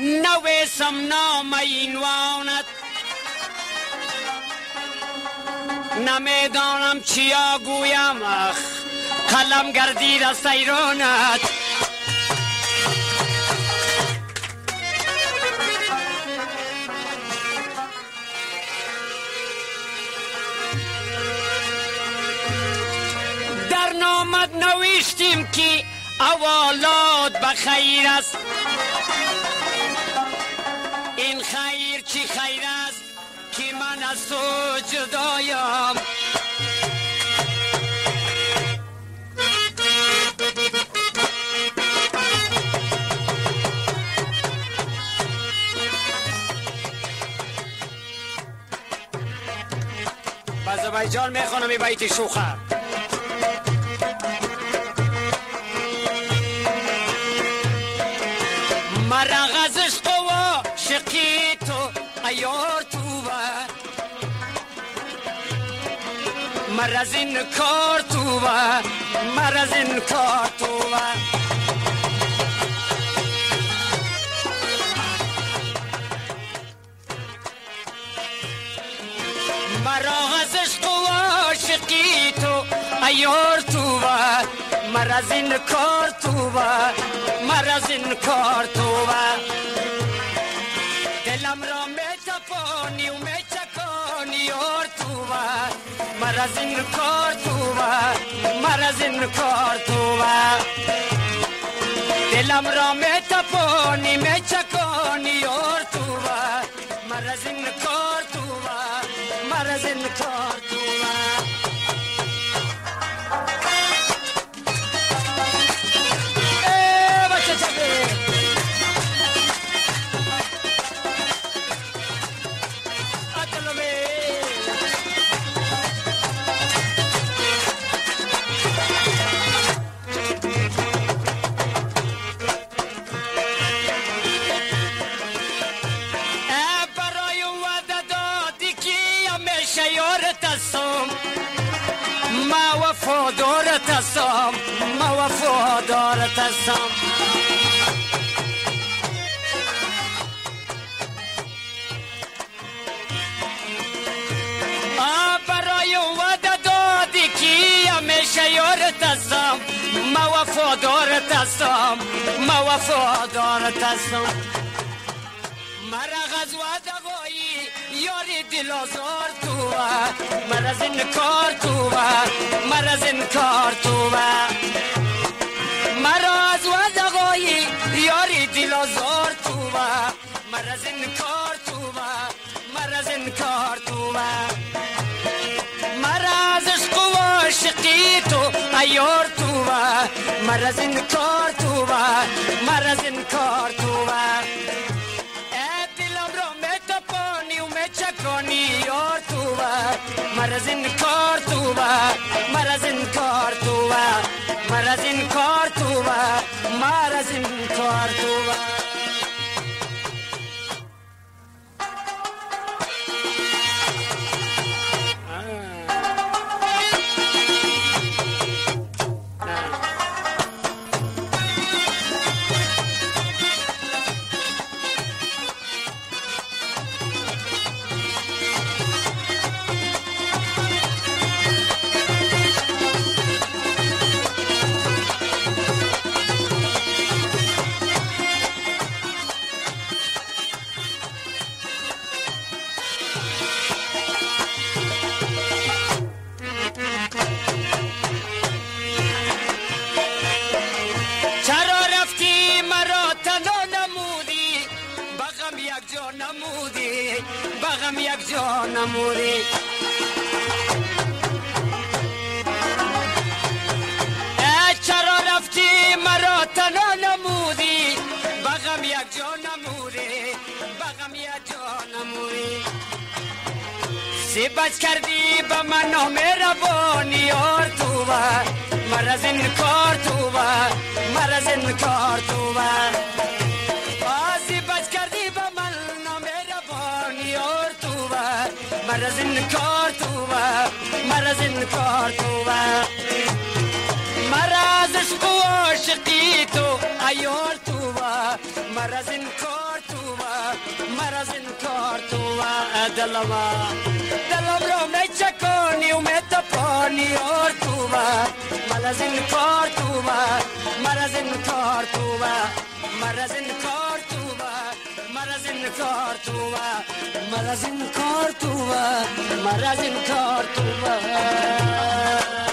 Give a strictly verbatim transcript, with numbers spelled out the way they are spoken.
نویسم نام اینوانت، نمیدانم چیا گویم، اخ قلم گردید از سیرانت. در نامت نوشتیم که اولاد بخیر است، این خیر چی خیر است که من از تو جدایم. آذربایجان میخوانم این بیت شوخه. مرا غزش قوا شقی تو ایار تو و مرا زین کار تو و مرا زین کار تو و مرا غزش قوا شقی تو ایار تو و مرا زین کار تو و مرا زین کار تو و دلم را میتپانی و میچکانی یار تو و مرا زین کار تو و مرا زین کار تو و دلم را میتپانی میچکانی یار تو و مرا زین کار تو و مرا زین کار تو و ما وفادارت هستم، ما وفادارت هستم. برای وعده دادی که همیشه یارت هستم، ما وفادارت هستم، ما وفادارت هستم. مرا غز وعده گویی یاری دل آزار تو مرا زین کار تو مرا زین کار تو مرا از وعده گویی یاری دل آزار تو مرا زین کار تو مرا زین کار تو مرا از عشق و عاشقی تو عیار تو مرا زین کار تو مرا زین کار تو یار تو مرا زین کار تو مرا زین کار تو مرا زین کار تو مرا زین کار تو بغم یک جا نمودی چرا رفتی مرا تنها نمودی بغم یک جا نمودی بغم یک جا نمودی سبت کردی به من نامهربانی یار تو مرا زین کار تو مرا زین کار تو مرا زین کار تو مرا زین کار تو مرا از عشق و عاشقی تو عیار تو مرا زین کار تو مرز این کار تو دلما دلم رو میچکانی و میتپانی اور تو مرز این کار تو مرز این کار تو مرز این کار تو مرز این کار تو مرز این کار تو مرز این کار تو